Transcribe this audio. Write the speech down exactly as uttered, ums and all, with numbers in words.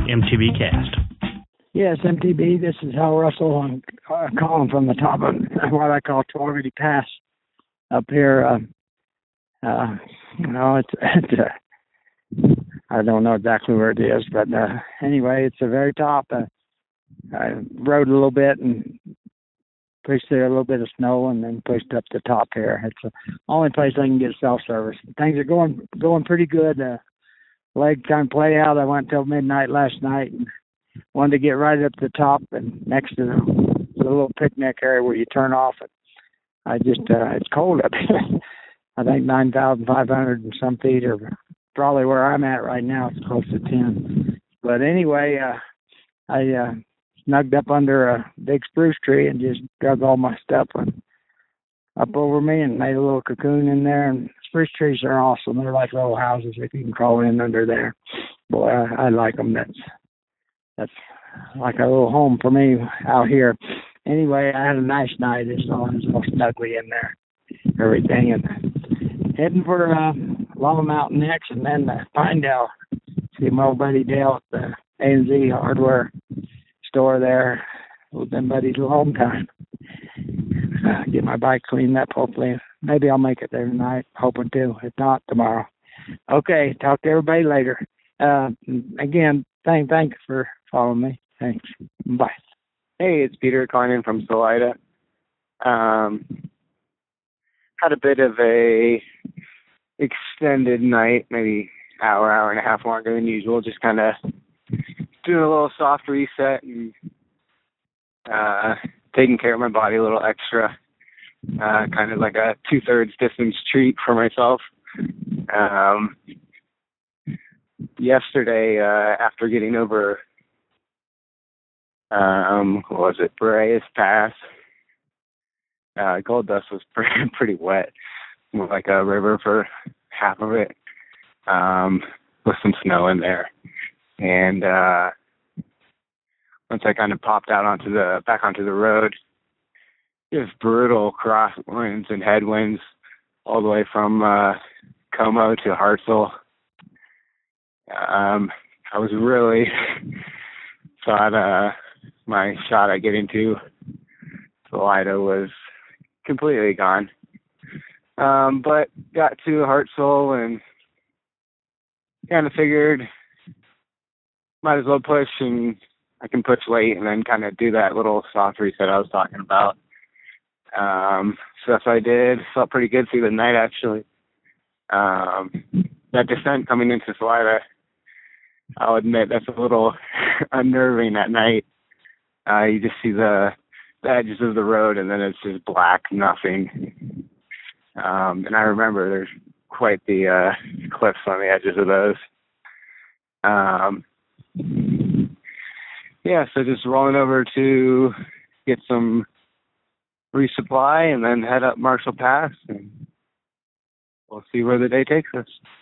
M T B Cast. Yes, M T B, this is Hal Russell. I'm uh, calling from the top of what I call Torgety Pass up here. Uh, uh, you know, it's, it's uh, I don't know exactly where it is, but uh, anyway, it's the very top. Uh, I rode a little bit and pushed through a little bit of snow and then pushed up the top here. It's the only place I can get self-service. Things are going going pretty good. Uh, leg kind of play out. I went till midnight last night and wanted to get right up to the top and next to the, the little picnic area where you turn off. It. I just, uh, it's cold up here. I think nine thousand five hundred and some feet, or probably where I'm at right now. It's close to ten. But anyway, uh, I uh, snugged up under a big spruce tree and just drug all my stuff and up over me and made a little cocoon in there. And spruce trees are awesome. They're like little houses if you can crawl in under there. Boy, I, I like them. That's that's like a little home for me out here. Anyway, I had a nice night. It's all, it's all snuggly in there, everything. And heading for uh, Lava Mountain next, and then uh, Pinedale. See my old buddy Dale at the A and Z hardware store there. We've been buddies a long time. Uh, get my bike cleaned up, hopefully. Maybe I'll make it there tonight, hoping to. If not, tomorrow. Okay, talk to everybody later. Uh, again, thank, thanks for following me. Thanks. Bye. Hey, it's Peter calling in from Salida. Um, had a bit of a extended night, maybe hour, hour and a half longer than usual. Just kind of doing a little soft reset and uh, taking care of my body a little extra. Uh, kind of like a two-thirds distance treat for myself. Um, yesterday, uh, after getting over, um, what was it, Boreas Pass, uh, Gold Dust was pretty, pretty wet, like a river for half of it, um, with some snow in there. And uh, once I kind of popped out onto the back onto the road, just brutal crosswinds and headwinds all the way from uh, Como to Hartselle. Um, I was really thought uh, my shot at getting to Salida was completely gone. Um, but got to Hartselle and kind of figured might as well push, and I can push late and then kind of do that little soft reset I was talking about. Um, so that's what I did. Felt pretty good through the night, actually. Um, that descent coming into Salida, I'll admit that's a little unnerving at night. Uh, you just see the, the edges of the road, and then it's just black, nothing. Um, and I remember there's quite the uh, cliffs on the edges of those. Um, yeah, so just rolling over to get some resupply and then head up Marshall Pass, and we'll see where the day takes us.